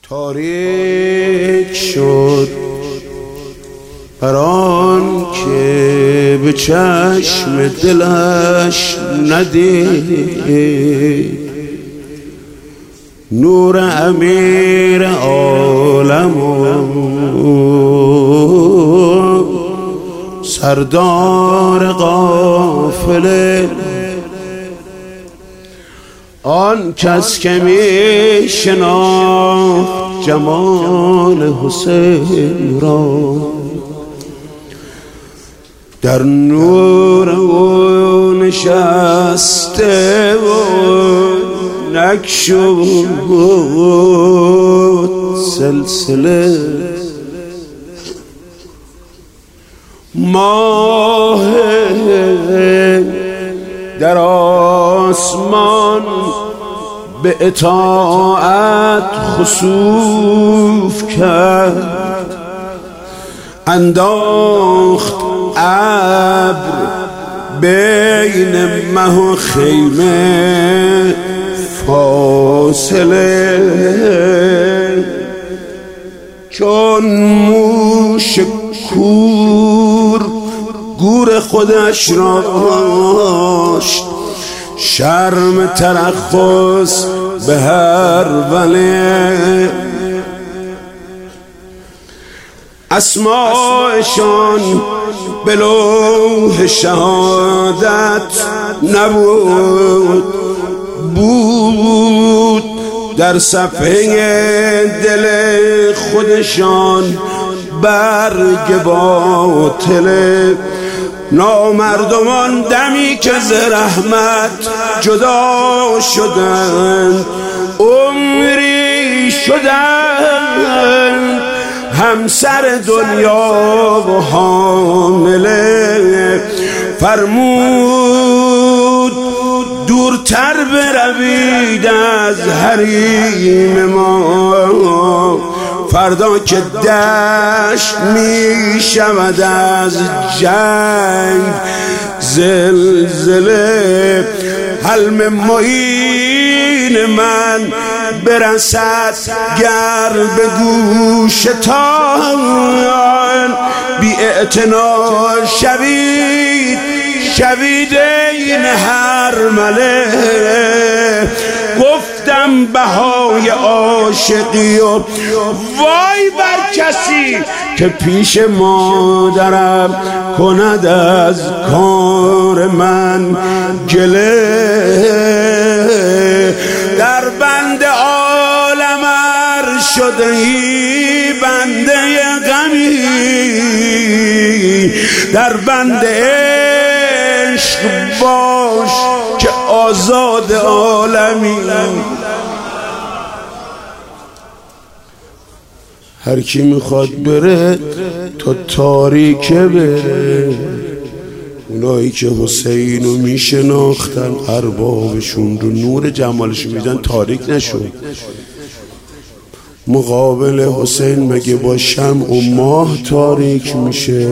تاریک شد بران که به چشم دلش ندید نور امیر عالم و سردار قافله آن کس که می شناخت جمال حسین را در نور او نشسته و نکشود سلسله ماه در آسمان به اطاعت خسوف کرد انداخت ابر بین مه و خیمه فاصله چون موش کور گور خودش را داشت شرم ترخص به هر وله اسمایشان به لوح شهادت نبود بود در صفحه دل خودشان برگ باطل نامردمان دمی که ز رحمت جدا شدند عمری شدند همسر دنیا و حامله فرمود دورتر بروید از حریم ما فردا که دشت می شود از جنگ زلزله حلم معین من برسد گر به گوشتان بی اعتنا شوید این هرمله گفتم بهای عاشقی و وای بر کسی که پیش مادرم کند از کار من گله در بند عالم شده ای بنده غمی در بند عشق باش که آزاد عالمی هر کی میخواد بره تا تاریکه بره اونایی که حسینو میشناختن اربابشون رو نور جمالش میدن تاریک نشد مقابل حسین مگه با شمع و ماه تاریک میشه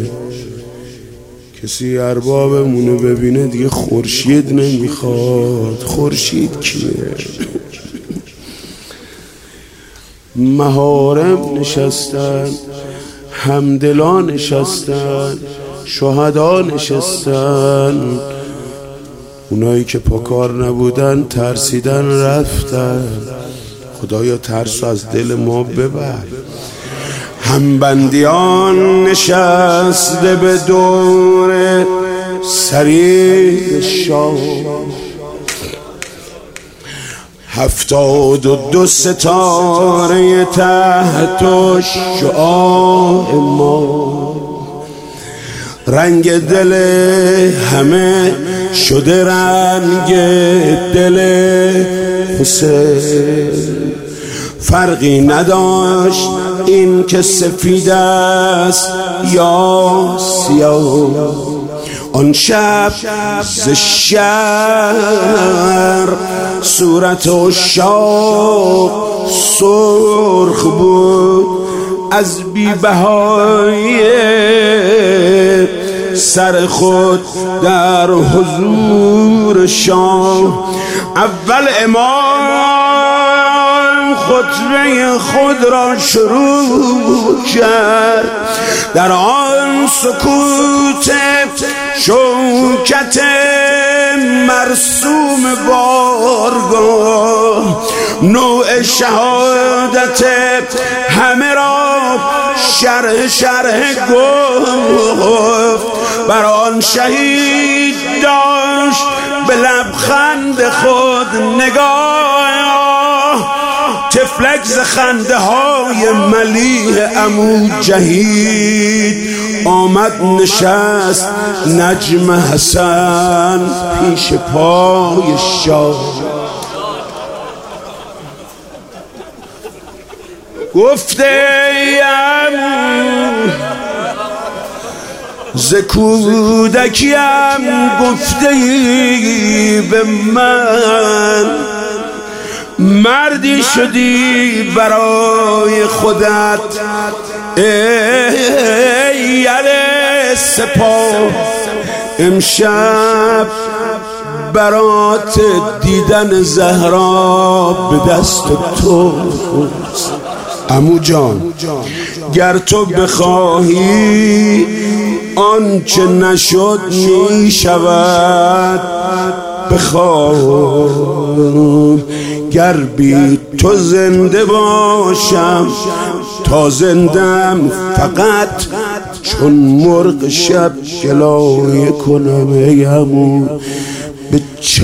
کسی اربابمونو ببینه دیگه خورشید نمیخواد خورشید کیه محارم نشستن همدلا نشستن شهدا نشستن اونایی که پاکار نبودن ترسیدن رفتن خدایا ترس از دل ما ببر همبندیان نشسته به دور سریر شاه 72 ستاره تحت شعاع ما رنگ دل همه شده رنگ دل حسین فرقی نداشت این که سفید است یا سیاه آن شب ز شهر صورت و شاق سرخ بود از بی‌بهای سر خود در حضور شاه. اول امام خطبه خود را شروع کرد. در آن سکوت شوکت مرسوم بارگاه نوع شهادت همه را شرح گفت. بر آن شهید داشت به لبخند خود نگاه، تفلک ز خنده های ملیح عمو جهید. آمد نشست نجم حسن پیش پای شاه. گفتیم ز کودکیم گفتی به من، مردی شدی برای خودت ای یل سپاه. امشب برات دیدن زهرا به دست تو. عمو جان گر تو بخواهی آنچه نشد می شود، بخواه گر بی تو زنده باشم تا زندم فقط چون مرغ شب گلایه کنم. ای عمو به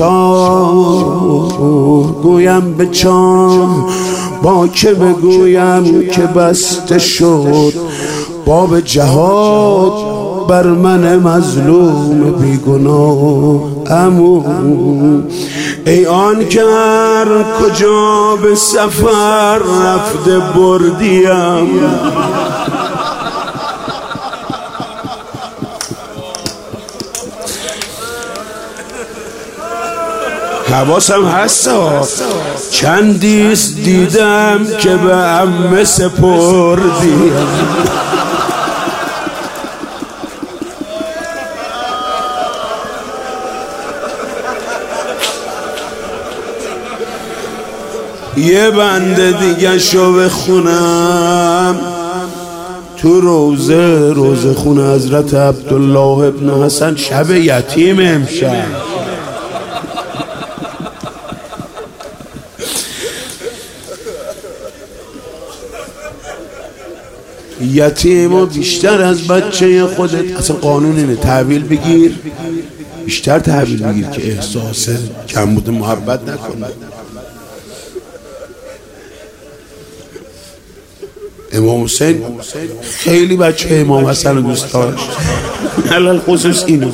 چاه گویم به چاه، با که بگویم که بسته شد باب جهاد بر من مظلوم بیگناه. عمو ای آن که هر کجا به سفر رفته بردیم، حواسم هست چندیست دیدم که به عمه سپردیم. یه بنده دیگه شو بخونم تو روزه خونه حضرت عبدالله ابن حسن شب یتیم امشب. یتیم و بیشتر از بچه خودت، اصلا قانون اینه تحویل بگیر، بیشتر تحویل بگیر که احساس کمبود محبت نکنه. امام حسین خیلی بچه امام حسن رو دوست داشت، علل خصوص اینو.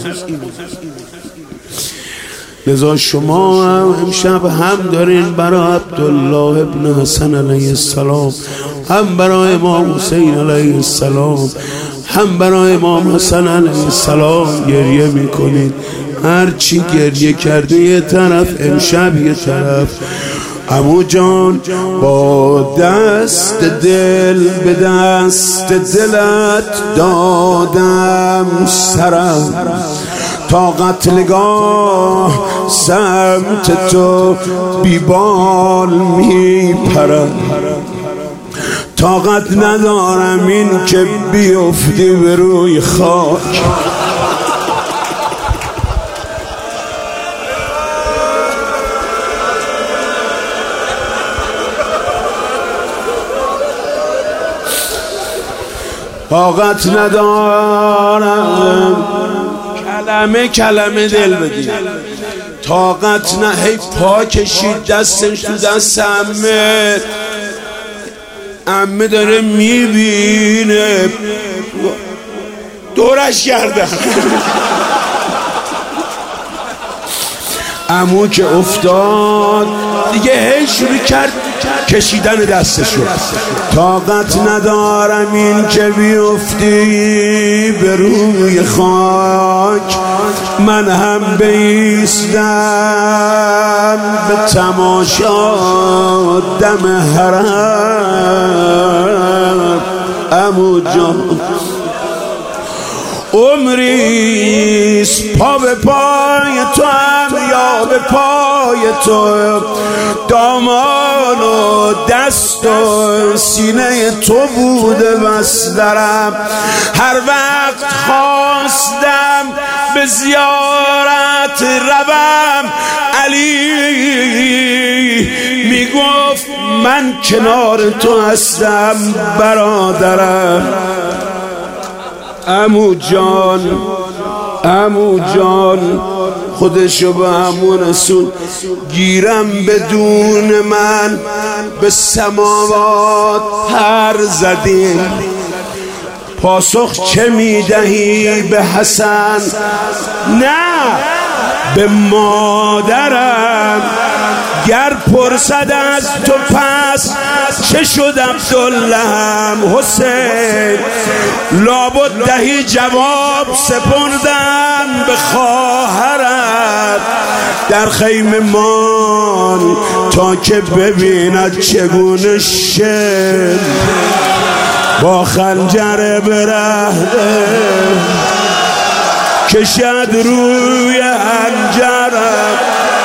لذا شما هم امشب هم دارین برای عبدالله ابن حسن علیه السلام، هم برای امام حسین علیه السلام، هم برای امام حسن علیه السلام گریه میکنید. هرچی گریه کرده یه طرف، امشب یه طرف. عمو جان با دست دل به دست دلت دادم سرم، تا قتلگاه سمت تو بیبال میپرم. طاقت ندارم این که بیفتی به روی خاک. طاقت ندارم کلمه دل بگیر. طاقت نه هی پا کشید دستش تو دست عمه داره میبینه دورش کردن. عمو که افتاد دیگه هی شروع کرد کشیدن دستشو. طاقت ندارم این که بیفتی به روی خاک، من هم بیستم به تماشا دم حرم. عمو جان عمریست پا به پای تو هم یا به پای تو، دامان و دست و سینه تو بوده بسترم. هر وقت خواستم به زیارت روم، علی میگفت من کنار تو هستم برادرم. عمو جان، عمو جان، خودشو به عمو رسول، گیرم بدون من به سماوات پر زدیم. پاسخ چه میدهی به حسن؟ نه به مادرم. گر پرسد از تو پس چه شد عبدالله هم حسین، لابد دهی جواب سپردم به خواهرت در خیمه مان، تا که ببیند چگونه شد با خنجر برهنه کشد روی حنجرم.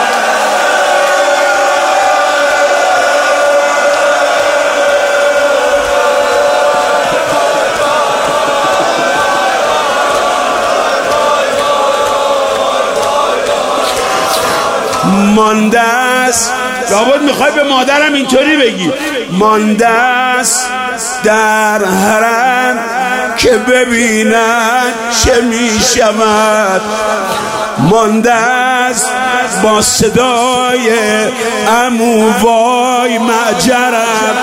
مانده است، لابد میخوای به مادرم اینطوری بگی، مانده است در حرم که ببیند چه میشود، مانده است با صدای عمو وای معجرم.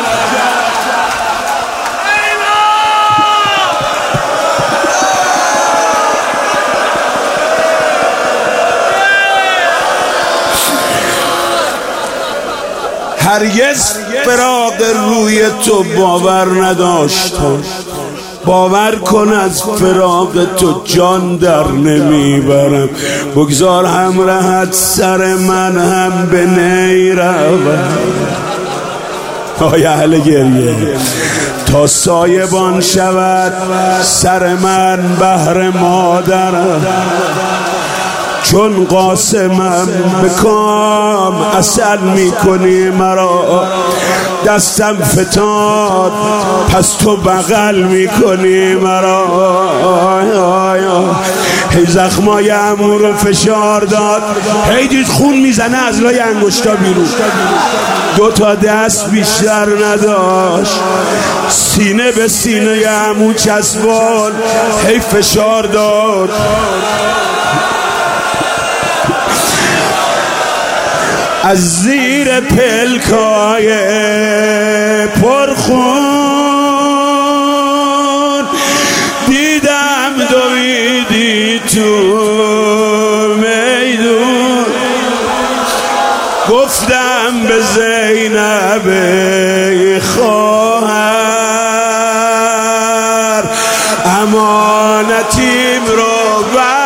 هرگز فراق روی تو باور نداشتم، باور کن از فراق تو جان در نمیبرم. بگذار همراهت سر من هم به نی روم. آی اهل گریه، تا سایبان شود سر من بهر مادرم. چون قاسمم به کام اصل میکنی مرا، دستم فتاد پس تو بغل میکنی مرا. هی زخمای عمو رو فشار داد، هی دید خون میزنه از لای انگشتا بیرون، 2 تا دست بیشتر نداشت، سینه به سینه عمو چسبان، هی فشار داد. از زیر پلکای پرخون دیدم دویدی تو میدون، گفتم به زینب خواهر امانتیم رو